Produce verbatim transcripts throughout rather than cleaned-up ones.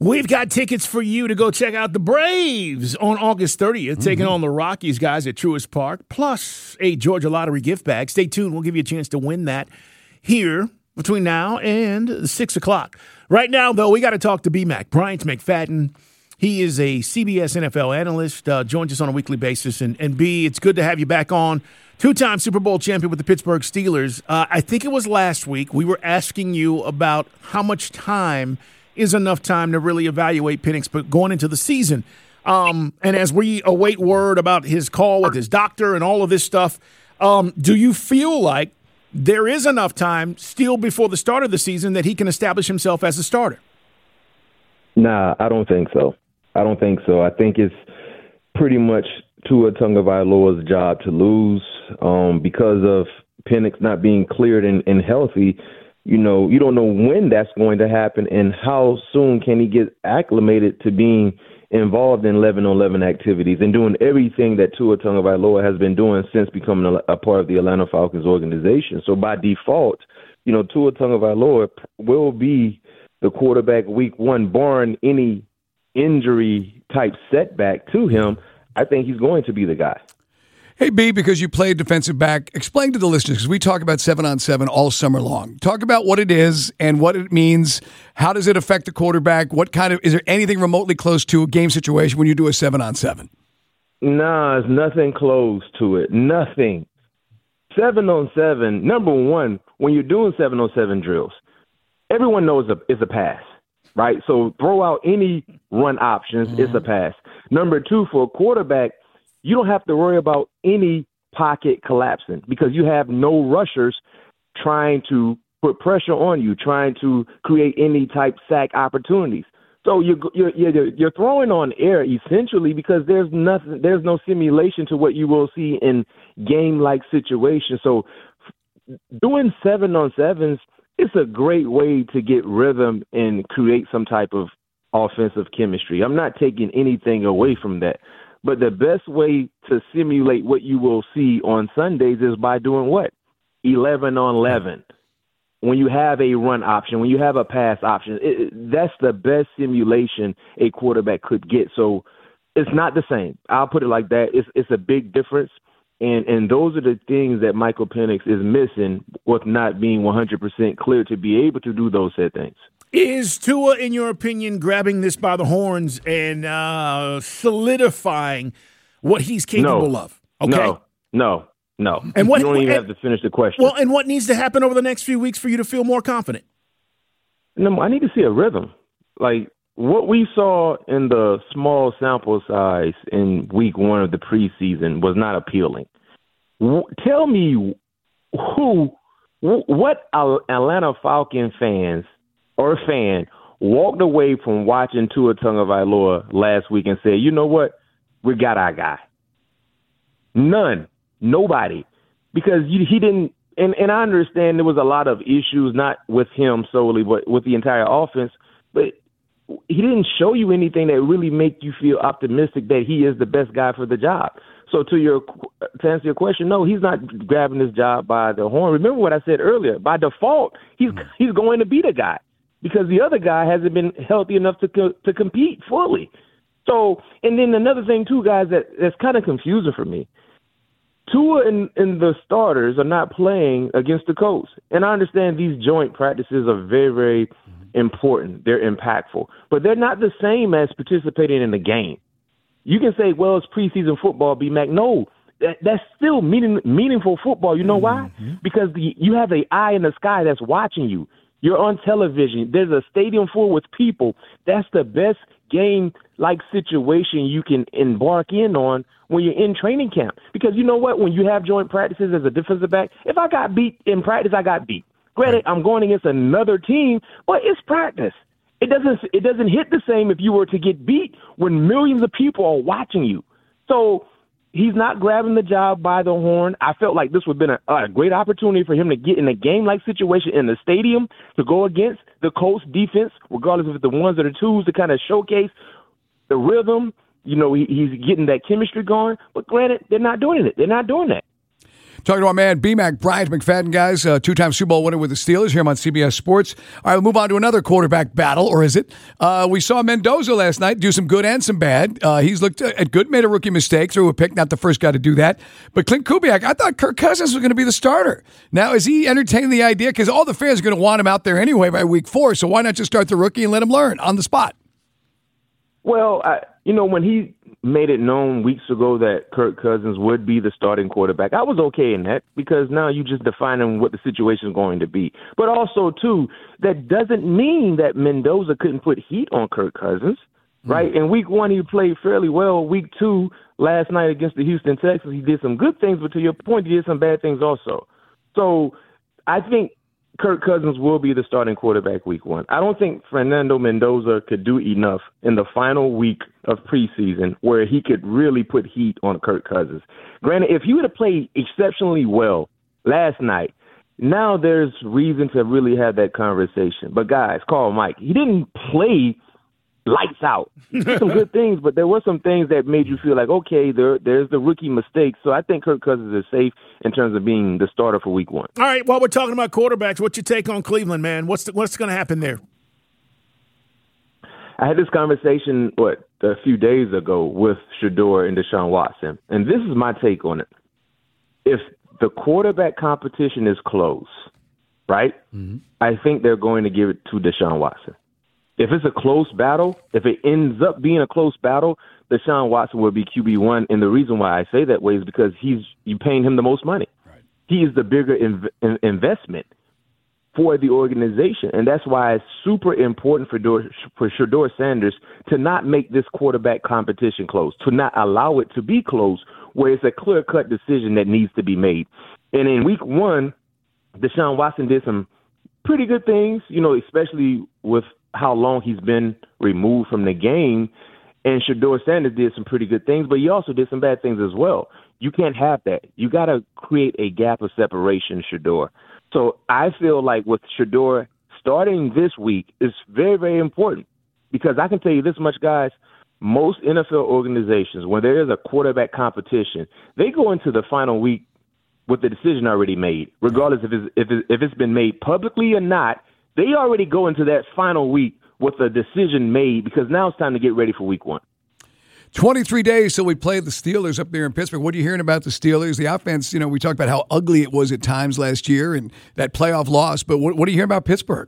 We've got tickets for you to go check out the Braves on August thirtieth, mm-hmm. taking on the Rockies guys at Truist Park, plus a Georgia Lottery gift bag. Stay tuned. We'll give you a chance to win that here between now and six o'clock. Right now, though, we got to talk to B-Mac, Bryant McFadden. He is a C B S N F L analyst, uh, joins us on a weekly basis. And, and B, it's good to have you back on. Two-time Super Bowl champion with the Pittsburgh Steelers. Uh, I think it was last week we were asking you about how much time is enough time to really evaluate Penix, but going into the season. Um, and as we await word about his call with his doctor and all of this stuff, um, do you feel like there is enough time still before the start of the season that he can establish himself as a starter? Nah, I don't think so. I don't think so. I think it's pretty much Tua Tagovailoa's job to lose um, because of Penix not being cleared and, and healthy. You know, you don't know when that's going to happen and how soon can he get acclimated to being involved in eleven on eleven activities and doing everything that Tua Tagovailoa has been doing since becoming a, a part of the Atlanta Falcons organization. So by default, you know, Tua Tagovailoa will be the quarterback week one, barring any injury type setback to him. I think he's going to be the guy. Hey, B, because you played defensive back, explain to the listeners, because we talk about seven on seven all summer long. Talk about what it is and what it means. How does it affect the quarterback? What kind of, is there anything remotely close to a game situation when you do a seven on seven? Nah, there's nothing close to it. Nothing. Seven on seven, number one, when you're doing seven on seven drills, everyone knows a, it's a pass, right? So throw out any run options, mm-hmm. it's a pass. Number two, for a quarterback, you don't have to worry about any pocket collapsing because you have no rushers trying to put pressure on you, trying to create any type sack opportunities. So you're you're you're, you're throwing on air essentially because there's nothing, there's no simulation to what you will see in game-like situations. So doing seven on sevens, it's a great way to get rhythm and create some type of offensive chemistry. I'm not taking anything away from that. But the best way to simulate what you will see on Sundays is by doing what? eleven on eleven. When you have a run option, when you have a pass option, it, that's the best simulation a quarterback could get. So it's not the same. I'll put it like that. It's it's a big difference. And and those are the things that Michael Penix is missing with not being one hundred percent clear to be able to do those said things. Is Tua, in your opinion, grabbing this by the horns and uh, solidifying what he's capable no, of? Okay? No, no, no. And what, you don't even and, have to finish the question. Well, and what needs to happen over the next few weeks for you to feel more confident? No, I need to see a rhythm. Like what we saw in the small sample size in week one of the preseason was not appealing. Tell me who, what Atlanta Falcon fans or fan walked away from watching Tua Tagovailoa last week and said, you know what, we got our guy. None. Nobody. Because he didn't, and, and I understand there was a lot of issues, not with him solely, but with the entire offense, but he didn't show you anything that really make you feel optimistic that he is the best guy for the job. So to your to answer your question, no, he's not grabbing this job by the horn. Remember what I said earlier. By default, he's he's going to be the guy because the other guy hasn't been healthy enough to co- to compete fully. So, and then another thing too, guys, that that's kind of confusing for me. Tua and, and the starters are not playing against the Colts, and I understand these joint practices are very, very important. They're impactful, but they're not the same as participating in the game. You can say, well, it's preseason football, B-Mac. No, that, that's still meaning, meaningful football. You know why? Mm-hmm. Because the, you have an eye in the sky that's watching you. You're on television. There's a stadium full with people. That's the best game-like situation you can embark in on when you're in training camp. Because you know what? When you have joint practices as a defensive back, if I got beat in practice, I got beat. Granted, I'm going against another team, but it's practice. It doesn't it doesn't hit the same if you were to get beat when millions of people are watching you. So he's not grabbing the job by the horn. I felt like this would have been a, a great opportunity for him to get in a game-like situation in the stadium to go against the Colts defense, regardless of the ones or the twos, to kind of showcase the rhythm. You know, he, he's getting that chemistry going. But granted, they're not doing it. They're not doing that. Talking to our man, B-Mac, Bryant McFadden, guys, uh, two-time Super Bowl winner with the Steelers here on C B S Sports. All right, we'll move on to another quarterback battle, or is it? Uh, we saw Mendoza last night do some good and some bad. Uh, he's looked at good, made a rookie mistake, threw a pick, not the first guy to do that. But Clint Kubiak, I thought Kirk Cousins was going to be the starter. Now, is he entertaining the idea? Because all the fans are going to want him out there anyway by week four, so why not just start the rookie and let him learn on the spot? Well, I, you know, when he made it known weeks ago that Kirk Cousins would be the starting quarterback, I was okay in that because now you just defining what the situation is going to be. But also, too, that doesn't mean that Mendoza couldn't put heat on Kirk Cousins, right? Mm-hmm. In week one, he played fairly well. Week two, last night against the Houston Texans, he did some good things, but to your point, he did some bad things also. So I think Kirk Cousins will be the starting quarterback week one. I don't think Fernando Mendoza could do enough in the final week of preseason where he could really put heat on Kirk Cousins. Granted, if he would have played exceptionally well last night, now there's reason to really have that conversation. But guys, call Mike. He didn't play lights out. He did some good things, but there were some things that made you feel like, okay, there, there's the rookie mistake. So I think Kirk Cousins is safe in terms of being the starter for week one. All right, while we're talking about quarterbacks, what's your take on Cleveland, man? What's the, what's going to happen there? I had this conversation, what, a few days ago with Shedeur and Deshaun Watson, and this is my take on it. If the quarterback competition is close, right, mm-hmm. I think they're going to give it to Deshaun Watson. If it's a close battle, if it ends up being a close battle, Deshaun Watson will be Q B one. And the reason why I say that way is because he's you paying him the most money. Right. He is the bigger inv- in- investment for the organization. And that's why it's super important for, Dor- for Shedeur Sanders to not make this quarterback competition close, to not allow it to be close where it's a clear-cut decision that needs to be made. And in week one, Deshaun Watson did some pretty good things, you know, especially with how long he's been removed from the game. And Shedeur Sanders did some pretty good things, but he also did some bad things as well. You can't have that. You got to create a gap of separation, Shedeur. So I feel like with Shedeur starting this week is very, very important because I can tell you this much, guys, most N F L organizations, when there is a quarterback competition, they go into the final week with the decision already made, regardless if it's, if it's, if it's been made publicly or not. They already go into that final week with a decision made because now it's time to get ready for week one. twenty-three days till we play the Steelers up there in Pittsburgh. What are you hearing about the Steelers? The offense, you know, we talked about how ugly it was at times last year and that playoff loss, but what, what are you hearing about Pittsburgh?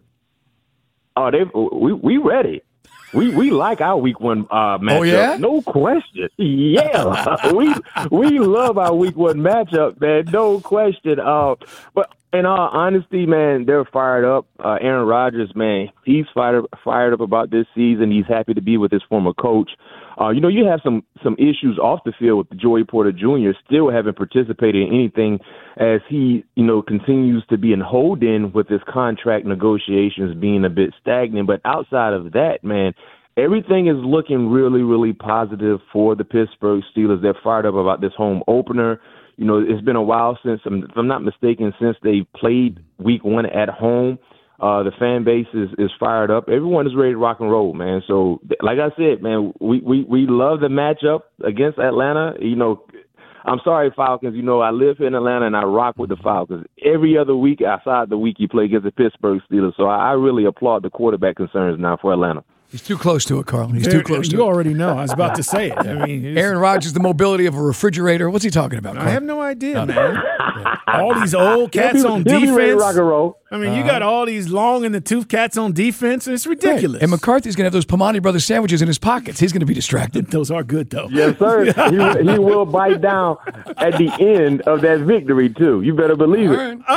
Oh, they we we ready. We we like our week one uh, matchup. Oh, yeah? No question. Yeah. we we love our week one matchup, man. No question. Uh, but in all honesty, man, they're fired up. Uh, Aaron Rodgers, man, he's fired up, fired up about this season. He's happy to be with his former coach. Uh, you know, you have some some issues off the field with Joey Porter Junior still haven't participated in anything as he, you know, continues to be in hold-in with his contract negotiations being a bit stagnant. But outside of that, man, everything is looking really, really positive for the Pittsburgh Steelers. They're fired up about this home opener. You know, it's been a while since, if I'm not mistaken, since they played week one at home. Uh, the fan base is, is fired up. Everyone is ready to rock and roll, man. So, like I said, man, we, we, we love the matchup against Atlanta. You know, I'm sorry, Falcons. You know, I live in Atlanta and I rock with the Falcons. Every other week outside the week you play against the Pittsburgh Steelers. So I, I really applaud the quarterback concerns now for Atlanta. He's too close to it, Carl. He's too close to you it. You already know. I was about to say it. I mean, Aaron Rodgers, the mobility of a refrigerator. What's he talking about, Carl? I have no idea, man. All these old cats be, on defense. Ready to rock and roll. I mean, uh-huh. you got all these long in the tooth cats on defense. It's ridiculous. Right. And McCarthy's going to have those Pomani Brothers sandwiches in his pockets. He's going to be distracted. Those are good, though. Yes, sir. he, he will bite down at the end of that victory, too. You better believe it. Right.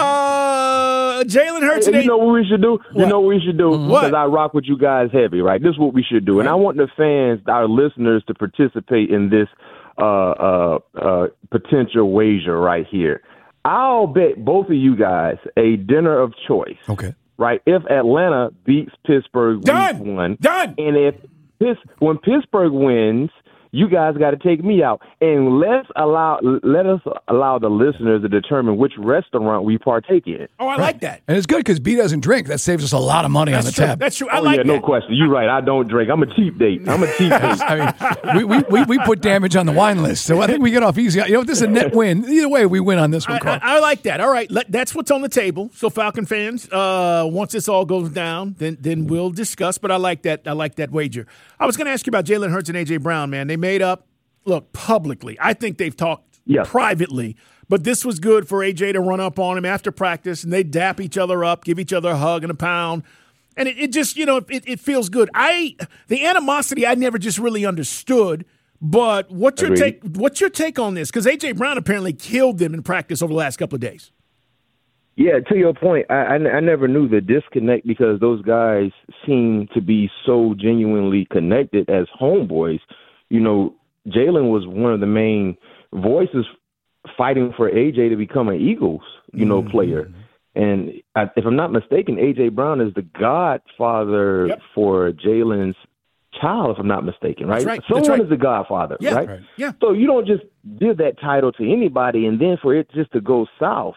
Uh, Jalen Hurts today. You know what we should do? What? You know what we should do? What? Because I rock with you guys heavy, right? This is what we should do. Right. And I want the fans, our listeners, to participate in this uh, uh, uh, potential wager right here. I'll bet both of you guys a dinner of choice. Okay. Right? If Atlanta beats Pittsburgh Done. week one. Done. And if Pitt, when Pittsburgh wins, you guys got to take me out, and let's allow let us allow the listeners to determine which restaurant we partake in. Oh, I like that. And it's good because B doesn't drink. That saves us a lot of money That's on the true. tab. That's true. I Oh, like yeah, that. no question. You're right. I don't drink. I'm a cheap date. I'm a cheap date. I mean, we, we, we, we put damage on the wine list, so I think we get off easy. You know, this is a net win. Either way, we win on this one, I, Carl. I, I like that. All right, Let, that's what's on the table. So, Falcon fans, uh, once this all goes down, then then we'll discuss. But I like that. I like that wager. I was going to ask you about Jalen Hurts and A J Brown. Man, they made up. Look, publicly, I think they've talked Yes. privately. But this was good for A J to run up on him after practice, and they dap each other up, give each other a hug and a pound. And it, it just, you know, it, it feels good. I the animosity I never just really understood. But what's your Agreed. take? What's your take on this? Because A J Brown apparently killed them in practice over the last couple of days. Yeah, to your point, I, I, I never knew the disconnect because those guys seem to be so genuinely connected as homeboys. You know, Jalen was one of the main voices fighting for A J to become an Eagles, you know, mm-hmm. player. And I, if I'm not mistaken, A J Brown is the godfather yep. for Jalen's child, if I'm not mistaken, right? That's right. Someone That's right. is the godfather, yeah. right? right? Yeah. So you don't just give that title to anybody and then for it just to go south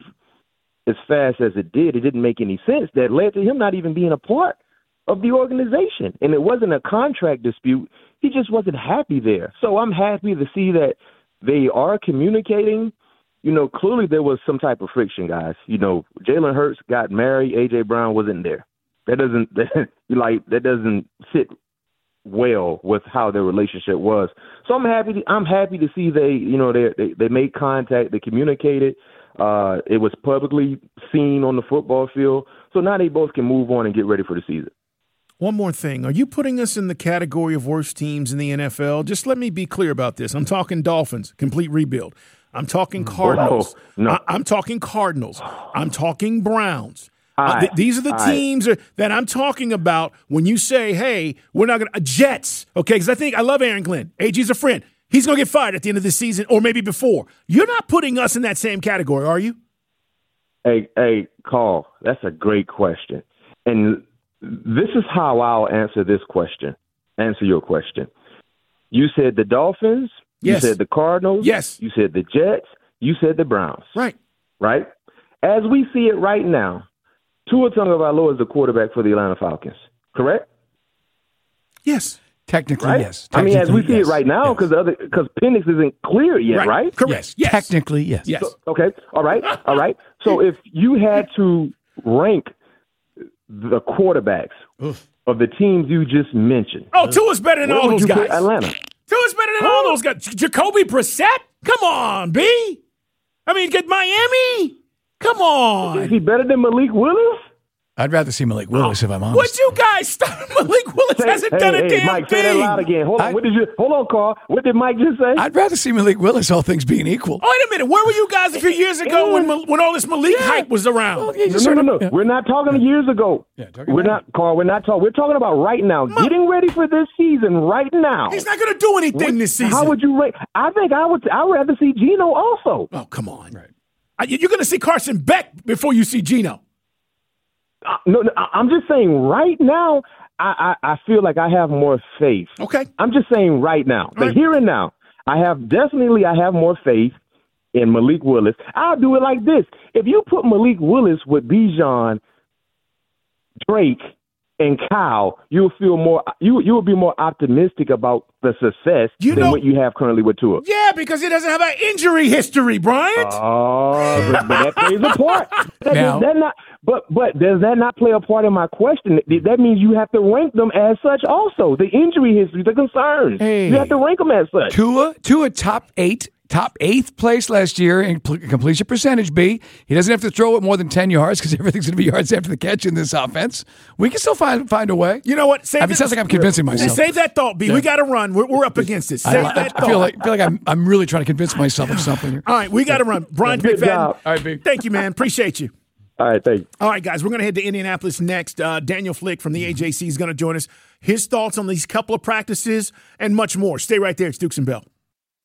as fast as it did, it didn't make any sense. That led to him not even being a part of the organization. And it wasn't a contract dispute. He just wasn't happy there. So I'm happy to see that they are communicating. You know, clearly there was some type of friction, guys. You know, Jalen Hurts got married. A J Brown wasn't there. That doesn't that, like that doesn't sit well with how their relationship was. So I'm happy. To, I'm happy to see they, you know, they they, they made contact. They communicated. Uh, it was publicly seen on the football field. So now they both can move on and get ready for the season. One more thing. Are you putting us in the category of worst teams in the N F L? Just let me be clear about this. I'm talking Dolphins, complete rebuild. I'm talking Cardinals. Oh, no. I- I'm talking Cardinals. I'm talking Browns. Uh, Right. th- these are the All teams right. that I'm talking about when you say, hey, we're not going to – Jets, okay, because I think – I love Aaron Glenn. A G's a friend. He's going to get fired at the end of the season or maybe before. You're not putting us in that same category, are you? Hey, hey, Carl, that's a great question. And this is how I'll answer this question, answer your question. You said the Dolphins. Yes. You said the Cardinals. Yes. You said the Jets. You said the Browns. Right. Right? As we see it right now, Tua Tagovailoa is the quarterback for the Atlanta Falcons, correct? Yes. Technically, Right? yes. I mean, as we see yes. it right now, because yes. other because Penix isn't clear yet, right? right? Correct. Yes. Yes. Technically, yes. Yes. So, okay. All right. All right. So if you had to rank the quarterbacks Oof. of the teams you just mentioned, Oh, Tua's better than where all would those you guys. put Atlanta? Tua's better than all those guys. J- Jacoby Brissett? Come on, B. I mean, get Miami? Come Is on. he better than Malik Willis? I'd rather see Malik Willis if I'm honest. Would you guys stop? Malik Willis Say- hasn't hey, done a hey, damn Mike, thing. say that loud again. Hold on. I- what did you? Hold on, Carl. What did Mike just say? I'd rather see Malik Willis, all things being equal. Oh, wait a minute. Where were you guys a few years ago when Mal- when all this Malik hype was around? Well, yeah, you no, sort no, of- no, no. yeah. We're not talking years ago. Yeah, talking we're now. not, Carl. We're not talking. We're talking about right now. Getting ready for this season right now. He's not going to do anything this season. How would you rate? I think I would. I'd rather see Geno also. Oh, come on. Right. Uh, You're going to see Carson Beck before you see Geno. Uh, no, no, I- I'm just saying right now. I, I, I feel like I have more faith. Okay. I'm just saying right now, but right. here and now, I have definitely I have more faith in Malik Willis. I'll do it like this: if you put Malik Willis with Bijan, Drake, and Kyle, you'll feel more. You you will be more optimistic about the success You than know- what you have currently with Tua. Yeah, because he doesn't have an injury history, Bryant. Oh, but, but that plays a part. That, Now- does that not, but but does that not play a part in my question? That means you have to rank them as such. Also, the injury history, the concerns, Hey. you have to rank them as such. Tua, Tua top eight, top eighth place last year in pl- completion percentage, B. He doesn't have to throw it more than ten yards because everything's going to be yards after the catch in this offense. We can still find find a way. You know what? Save I mean, it this- sounds like I'm convincing myself. Save that thought, B. Yeah. We got to run. We're, we're up against it. Save I, I, that I thought. feel like, I feel like I'm, I'm really trying to convince myself of something here. All right, we got to run. Brian Good McFadden. job. All right, B. Thank you, man. Appreciate you. All right, thank you. All right, guys, we're going to head to Indianapolis next. Uh, Daniel Flick from the A J C is going to join us. His thoughts on these couple of practices and much more. Stay right there. It's Dukes and Bell.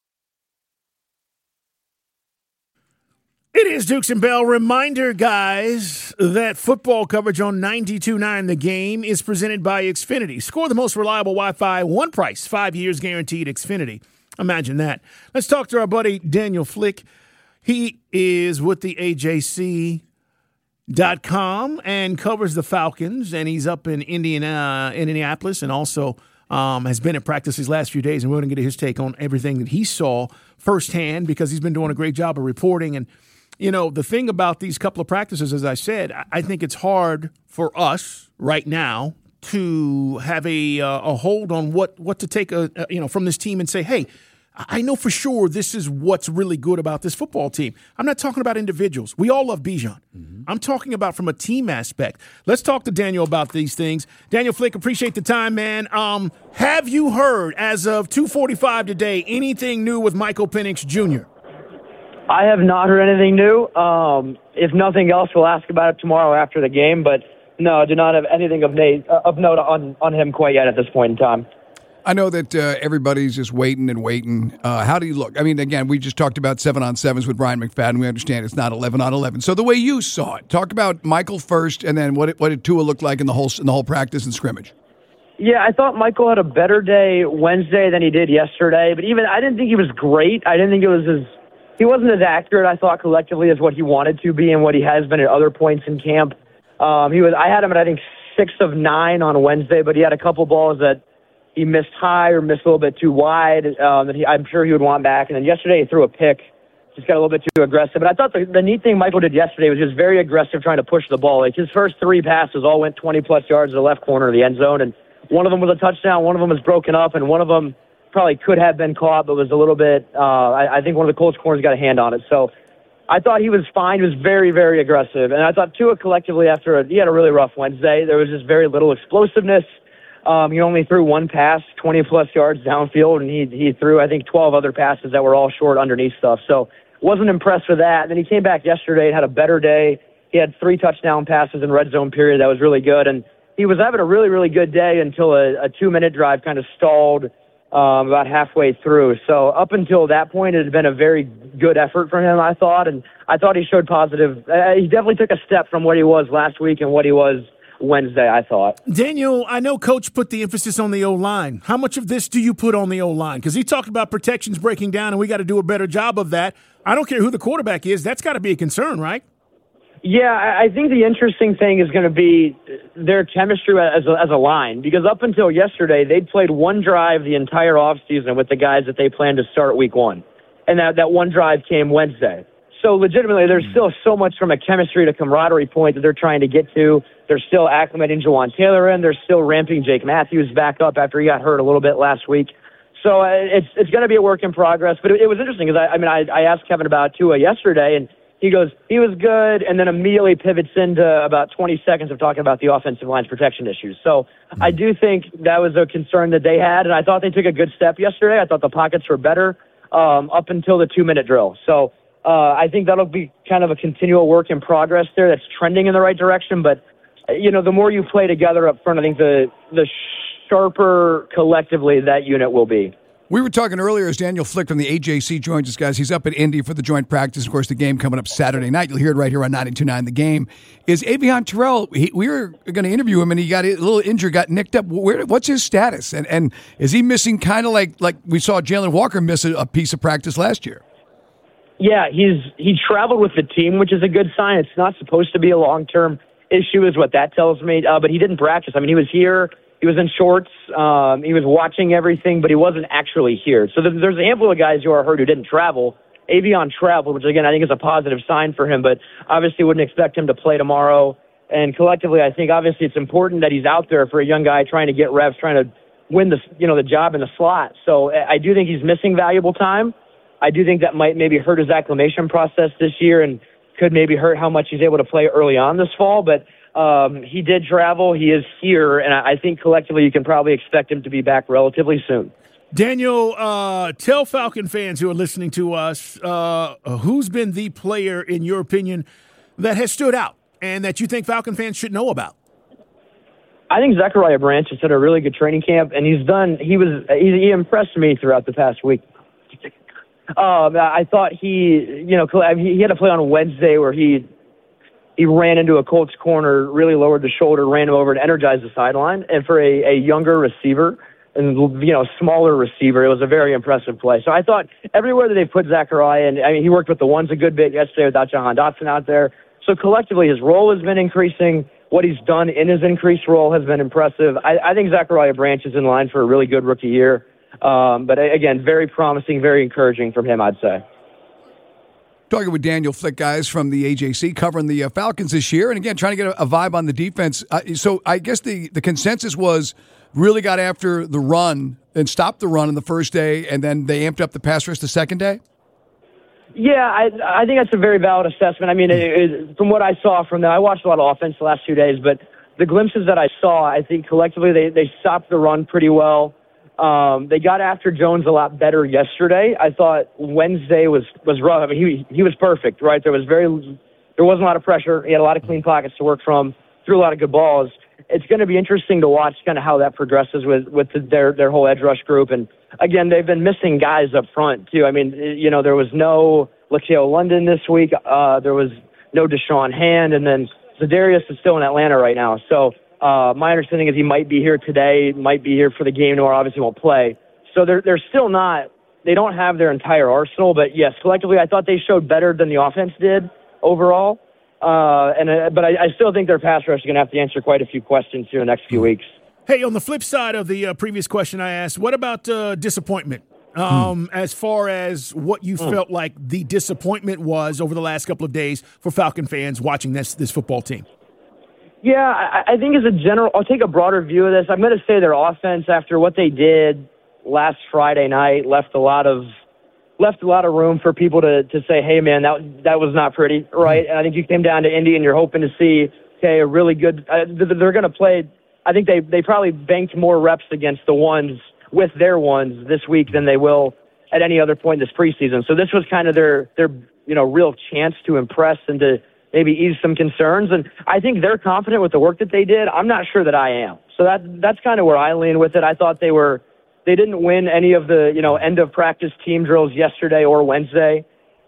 It is Dukes and Bell. Reminder, guys, that football coverage on ninety-two point nine The Game is presented by Xfinity. Score the most reliable Wi-Fi, one price, five years guaranteed. Xfinity. Imagine that. Let's talk to our buddy Daniel Flick. He is with the A J C dot com and covers the Falcons, and he's up in Indiana, Indianapolis, and also um, has been at practice these last few days, and we're going to get his take on everything that he saw firsthand because he's been doing a great job of reporting. And, you know, the thing about these couple of practices, as I said, I think it's hard for us right now to have a uh, a hold on what, what to take a, a, you know, from this team and say, hey, I know for sure this is what's really good about this football team. I'm not talking about individuals. We all love Bijan. Mm-hmm. I'm talking about from a team aspect. Let's talk to Daniel about these things. Daniel Flick, appreciate the time, man. Um, have you heard, as of two forty-five today, anything new with Michael Penix Junior? I have not heard anything new. Um, if nothing else, we'll ask about it tomorrow after the game. But, no, I do not have anything of, na- of note on, on him quite yet at this point in time. I know that uh, everybody's just waiting and waiting. Uh, how do you look? I mean, again, we just talked about seven on sevens with Brian McFadden. We understand it's not eleven on eleven. So the way you saw it, talk about Michael first, and then what it, what did Tua look like in the whole in the whole practice and scrimmage? Yeah, I thought Michael had a better day Wednesday than he did yesterday. But even I didn't think he was great. I didn't think it was as he wasn't as accurate, I thought, collectively as what he wanted to be and what he has been at other points in camp. Um, he was. I had him at I think six of nine on Wednesday, but he had a couple balls that he missed high or missed a little bit too wide um, that he, I'm sure he would want back. And then yesterday he threw a pick, just got a little bit too aggressive. But I thought the, the neat thing Michael did yesterday was just very aggressive trying to push the ball. Like his first three passes all went twenty-plus yards to the left corner of the end zone, and one of them was a touchdown, one of them was broken up, and one of them probably could have been caught but was a little bit uh, – I, I think one of the Colts corners got a hand on it. So I thought he was fine. He was very, very aggressive. And I thought Tua collectively after a, he had a really rough Wednesday. There was just very little explosiveness. Um, he only threw one pass, twenty-plus yards downfield, and he he threw, I think, twelve other passes that were all short underneath stuff. So wasn't impressed with that. And then he came back yesterday and had a better day. He had three touchdown passes in red zone period. That was really good. And he was having a really, really good day until a, a two-minute drive kind of stalled um, about halfway through. So up until that point, it had been a very good effort for him, I thought. And I thought he showed positive. Uh, he definitely took a step from what he was last week and what he was Wednesday, I thought. Daniel, I know Coach put the emphasis on the O-line. How much of this do you put on the O-line? Because he talked about protections breaking down, and we got to do a better job of that. I don't care who the quarterback is. That's got to be a concern, right? Yeah, I think the interesting thing is going to be their chemistry as a, as a line, because up until yesterday, they'd played one drive the entire offseason with the guys that they planned to start week one, and that, that one drive came Wednesday. So legitimately, there's still so much from a chemistry to camaraderie point that they're trying to get to. They're still acclimating Jawan Taylor in. They're still ramping Jake Matthews back up after he got hurt a little bit last week. So uh, it's it's going to be a work in progress. But it, it was interesting because I, I mean I, I asked Kevin about Tua yesterday, and he goes he was good, and then immediately pivots into about twenty seconds of talking about the offensive line's protection issues. So mm-hmm. I do think that was a concern that they had, and I thought they took a good step yesterday. I thought the pockets were better um, up until the two-minute drill. So. Uh, I think that'll be kind of a continual work in progress there that's trending in the right direction. But, you know, the more you play together up front, I think the the sharper collectively that unit will be. We were talking earlier as Daniel Flick from the A J C joins us, guys. He's up at Indy for the joint practice. Of course, the game coming up Saturday night. You'll hear it right here on ninety-two point nine The Game. Is Avion Terrell, he, we were going to interview him, and he got a little injured, got nicked up. Where, what's his status? And and is he missing kind of like, like we saw Jalen Walker miss a, a piece of practice last year? Yeah, he's he traveled with the team, which is a good sign. It's not supposed to be a long-term issue is what that tells me, uh, but he didn't practice. I mean, he was here. He was in shorts. Um, he was watching everything, but he wasn't actually here. So there's a handful of guys who are hurt who didn't travel. Avion traveled, which, again, I think is a positive sign for him, but obviously wouldn't expect him to play tomorrow. And collectively, I think obviously it's important that he's out there for a young guy trying to get reps, trying to win the you know the job in the slot. So I do think he's missing valuable time. I do think that might maybe hurt his acclimation process this year and could maybe hurt how much he's able to play early on this fall. But um, he did travel. He is here, and I think collectively you can probably expect him to be back relatively soon. Daniel, uh, tell Falcon fans who are listening to us, uh, who's been the player, in your opinion, that has stood out and that you think Falcon fans should know about? I think Zachariah Branch has had a really good training camp, and he's done. He was he, he impressed me throughout the past week. Um, I thought he, you know, he had a play on Wednesday where he he ran into a Colts corner, really lowered the shoulder, ran him over, and energized the sideline. And for a, a younger receiver, and you know, smaller receiver. It was a very impressive play. So I thought everywhere that they put Zachariah, and I mean, he worked with the ones a good bit yesterday without Jahan Dotson out there. So collectively, his role has been increasing. What he's done in his increased role has been impressive. I, I think Zachariah Branch is in line for a really good rookie year. Um, but again, very promising, very encouraging from him, I'd say. Talking with Daniel Flick, guys, from the A J C, covering the uh, Falcons this year. And again, trying to get a, a vibe on the defense. Uh, so I guess the, the consensus was really got after the run and stopped the run on the first day, and then they amped up the pass rush the second day? Yeah, I, I think that's a very valid assessment. I mean, it, it, from what I saw from them, I watched a lot of offense the last few days, but the glimpses that I saw, I think collectively they, they stopped the run pretty well. Um, they got after Jones a lot better yesterday. I thought Wednesday was, was rough. I mean, he he was perfect, right? There was very there wasn't a lot of pressure. He had a lot of clean pockets to work from. Threw a lot of good balls. It's going to be interesting to watch kind of how that progresses with with the, their their whole edge rush group. And again, they've been missing guys up front too. I mean, you know, there was no Lakeio London this week. Uh, there was no Deshaun Hand, and then Za'Darius is still in Atlanta right now. So. Uh, my understanding is he might be here today, might be here for the game tomorrow, obviously won't play. So they're, they're still not, they don't have their entire arsenal, but yes, collectively I thought they showed better than the offense did overall. Uh, and uh, But I, I still think their pass rush is going to have to answer quite a few questions here in the next few weeks. Hey, on the flip side of the uh, previous question I asked, what about uh, disappointment? Um, mm. As far as what you mm. felt like the disappointment was over the last couple of days for Falcon fans watching this this football team? Yeah, I, I think as a general, I'll take a broader view of this. I'm going to say their offense, after what they did last Friday night, left a lot of left a lot of room for people to, to say, hey, man, that that was not pretty, right? And I think you came down to Indy and you're hoping to see, okay, a really good uh, – they're going to play – I think they, they probably banked more reps against the ones with their ones this week than they will at any other point this preseason. So this was kind of their, their you know, real chance to impress and to – maybe ease some concerns. And I think they're confident with the work that they did. I'm not sure that I am. So that that's kind of where I lean with it. I thought they were they didn't win any of the, you know, end of practice team drills yesterday or Wednesday.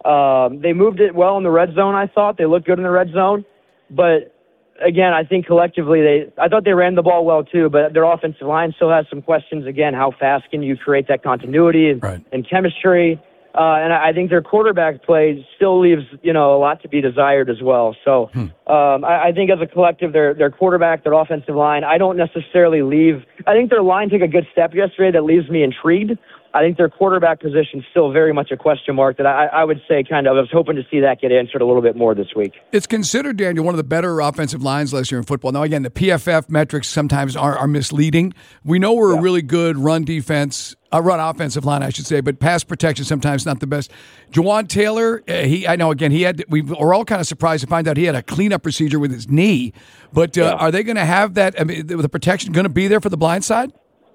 Um, they moved it well in the red zone, I thought. They looked good in the red zone. But again, I think collectively they I thought they ran the ball well too, but their offensive line still has some questions. Again, how fast can you create that continuity and, right. and chemistry? Uh, and I think their quarterback play still leaves, you know, a lot to be desired as well. So hmm. um, I, I think as a collective, their their quarterback, their offensive line, I don't necessarily leave. I think their line took a good step yesterday that leaves me intrigued. I think their quarterback position is still very much a question mark that I, I would say kind of I was hoping to see that get answered a little bit more this week. It's considered, Daniel, one of the better offensive lines last year in football. Now, again, the P F F metrics sometimes are, are misleading. We know we're yeah. a really good run defense, uh, run offensive line, I should say, but pass protection sometimes not the best. Jawaan Taylor, uh, he I know, again, he had. We were all kind of surprised to find out he had a cleanup procedure with his knee. But uh, yeah. are they going to have that? I mean, the protection going to be there for the blind side?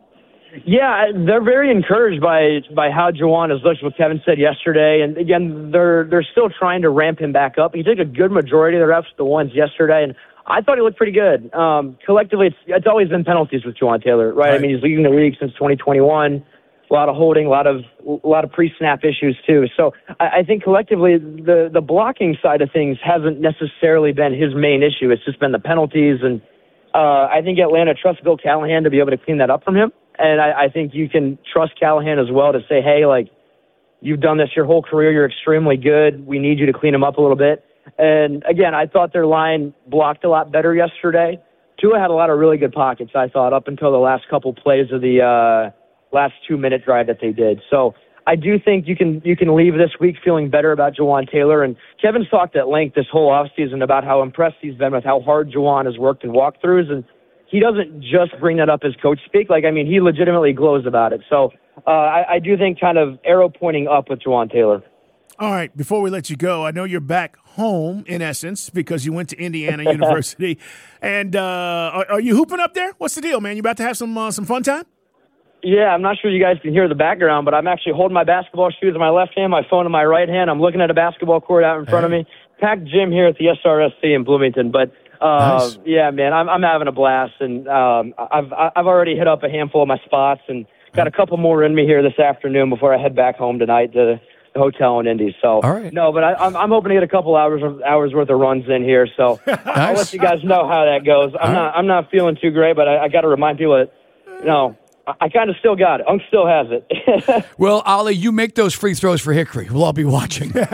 Yeah, they're very encouraged by by how Jawaan has looked, what Kevin said yesterday. And again, they're they're still trying to ramp him back up. He took a good majority of the reps, the ones yesterday, and I thought he looked pretty good. Um, collectively, it's, it's always been penalties with Jawaan Taylor, right? right? I mean, he's leading the league since twenty twenty-one. A lot of holding, a lot of a lot of pre-snap issues too. So I, I think collectively, the the blocking side of things hasn't necessarily been his main issue. It's just been the penalties, and uh, I think Atlanta trusts Bill Callahan to be able to clean that up from him. And I, I think you can trust Callahan as well to say, hey, like, you've done this your whole career. You're extremely good. We need you to clean him up a little bit. And, again, I thought their line blocked a lot better yesterday. Tua had a lot of really good pockets, I thought, up until the last couple plays of the uh, last two-minute drive that they did. So I do think you can you can leave this week feeling better about Jawaan Taylor. And Kevin's talked at length this whole offseason about how impressed he's been with how hard Jawaan has worked in walkthroughs. And he doesn't just bring that up as coach speak. Like, I mean, he legitimately glows about it. So uh, I, I do think kind of arrow pointing up with Jawaan Taylor. All right, before we let you go, I know you're back home, in essence, because you went to Indiana University. And uh, are, are you hooping up there? What's the deal, man? You about to have some uh, some fun time? Yeah, I'm not sure you guys can hear the background, but I'm actually holding my basketball shoes in my left hand, my phone in my right hand. I'm looking at a basketball court out in front hey. of me. Packed gym here at the S R S C in Bloomington, but Uh, nice. Yeah, man, I'm I'm having a blast, and um, I've I've already hit up a handful of my spots, and got a couple more in me here this afternoon before I head back home tonight to the hotel in Indy. So, all right. no, but I, I'm I'm hoping to get a couple hours of, hours worth of runs in here. So nice. I'll let you guys know how that goes. I'm all not right. I'm not feeling too great, but I, I got to remind people that you know I kind of still got it. Unk still has it. Well, Ollie, you make those free throws for Hickory. We'll all be watching. Hey,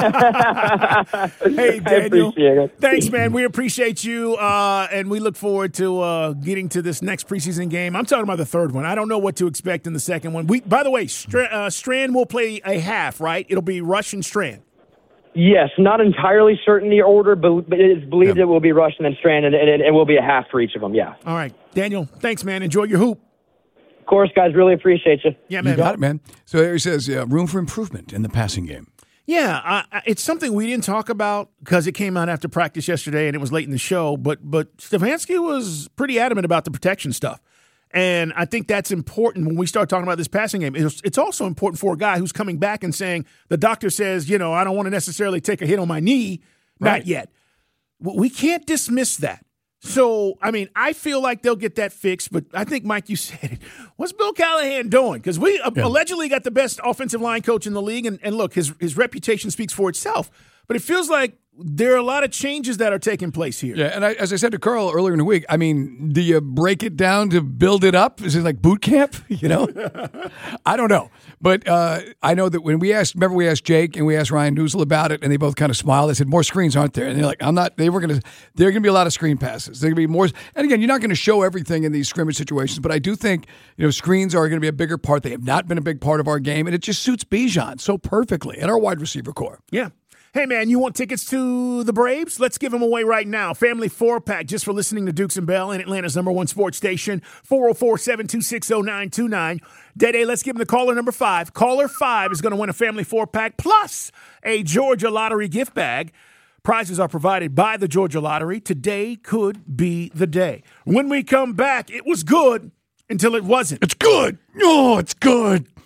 Daniel. I appreciate it. Thanks, man. We appreciate you, uh, and we look forward to uh, getting to this next preseason game. I'm talking about the third one. I don't know what to expect in the second one. We, by the way, Stra- uh, Strand will play a half, right? It'll be Rush and Strand. Yes, not entirely certain the order, but it is believed Yeah. it will be Rush and then Strand, and it, it will be a half for each of them, yeah. All right. Daniel, thanks, man. Enjoy your hoop. Of course, guys, really appreciate you. Yeah, You man. got it, man. So there he says, yeah, room for improvement in the passing game. Yeah, I, I- it's something we didn't talk about because it came out after practice yesterday and it was late in the show. But but Stefanski was pretty adamant about the protection stuff, and I think that's important when we start talking about this passing game. It's, it's also important for a guy who's coming back and saying the doctor says, you know, I don't want to necessarily take a hit on my knee, Right. not yet. W- We can't dismiss that. So, I mean, I feel like they'll get that fixed, but I think, Mike, you said it. What's Bill Callahan doing? Because we uh, Yeah. allegedly got the best offensive line coach in the league, and, and look, his his reputation speaks for itself. But it feels like there are a lot of changes that are taking place here. Yeah, and I, as I said to Carl earlier in the week, I mean, do you break it down to build it up? Is it like boot camp? You know, I don't know, but uh, I know that when we asked, remember we asked Jake and we asked Ryan Newsel about it, and they both kind of smiled. They said, "More screens, aren't there?" And they're like, "I'm not." They were going to. There are going to be a lot of screen passes. There are going to be more. And again, you're not going to show everything in these scrimmage situations, but I do think you know screens are going to be a bigger part. They have not been a big part of our game, and it just suits Bijan so perfectly and our wide receiver core. Yeah. Hey, man, you want tickets to the Braves? Let's give them away right now. Family four-pack just for listening to Dukes and Bell in Atlanta's number one sports station, four oh four, seven two six, oh nine two nine. Day-Day, let's give them the caller number five. Caller five is going to win a family four-pack plus a Georgia Lottery gift bag. Prizes are provided by the Georgia Lottery. Today could be the day. When we come back, it was good until it wasn't. It's good. Oh, it's good.